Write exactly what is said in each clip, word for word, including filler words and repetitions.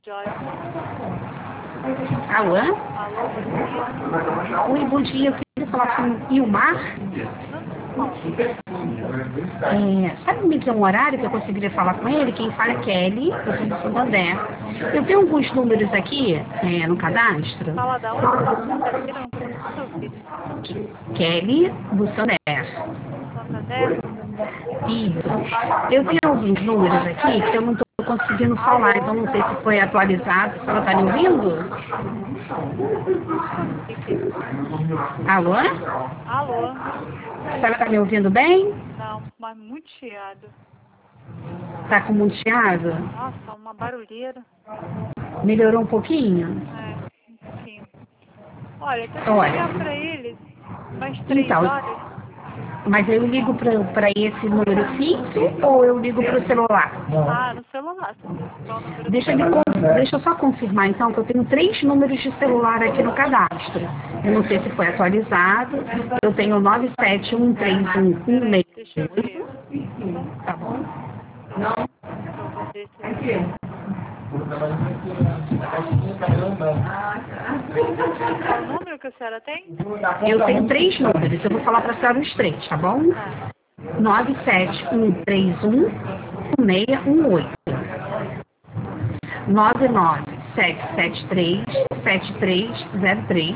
Joia. Alô? Alô, bom dia. Oi, bom dia. Eu queria falar com o Ilmar. É, sabe me dizer um horário que eu conseguiria falar com ele? Quem fala é Kelly, eu sou do Santander. Eu tenho alguns números aqui é, no cadastro. Fala da onde? Terceira, não consigo ouvir. Kelly, do Santander. Santander? Isso. Eu tenho alguns números aqui que eu não estou conseguindo falar, então não sei se foi atualizado. A senhora está me ouvindo? Alô? Alô? A senhora está me ouvindo bem? Não, mas muito chiado. Está com muito chiado? Nossa, uma barulheira. Melhorou um pouquinho? É, um pouquinho. Olha, tenta Olha, ligar pra eles mais três então, horas. mas eu ligo para esse número fixo ou eu ligo para o celular? Ah, no celular. Qual o número do Deixa, me celular? con- deixa eu só confirmar então que eu tenho três números de celular aqui no cadastro. Eu não sei se foi atualizado. Eu tenho nove sete um três um um Peraí, seis. deixa eu ver. Tá bom? Pra eu ver se eu... Qual o número que a senhora tem? Eu tenho três números. Eu vou falar para a senhora os três, tá bom? Tá. nove sete um três um um seis um oito. nove nove sete sete três sete três zero três.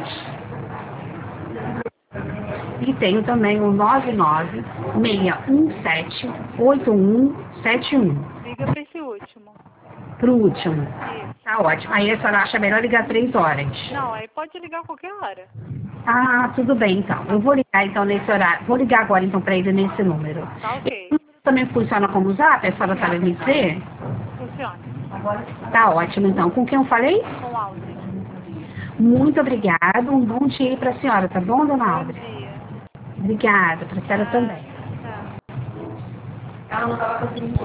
E tenho também o nove nove seis um sete oito um sete um. Liga pra esse último. Pro último. Isso. Tá ótimo. Aí a senhora acha melhor ligar três horas. Não, aí pode ligar a qualquer hora. Ah, tudo bem então. Eu vou ligar então nesse horário. Vou ligar agora então para ele nesse número. Tá ok. Esse número também funciona como zap? A senhora sabe me dizer? Funciona. Tá ótimo então. Com quem eu falei? Com Aldrin. Muito obrigada. Um bom dia aí para a senhora, tá bom, dona Bom Alves? dia. Obrigada, para a senhora também. Tchau. Ela não estava conseguindo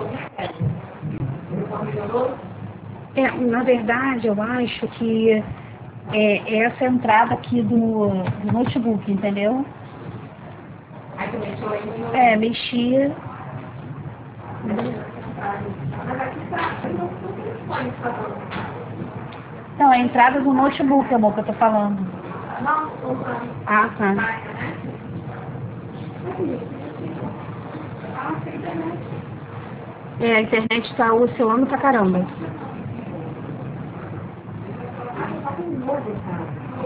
É, na verdade, eu acho que é, essa é a entrada aqui do, do notebook, entendeu? É, mexia. Não, é a entrada do notebook, amor, que eu tô falando. Ah, tá. É, a internet tá oscilando pra caramba.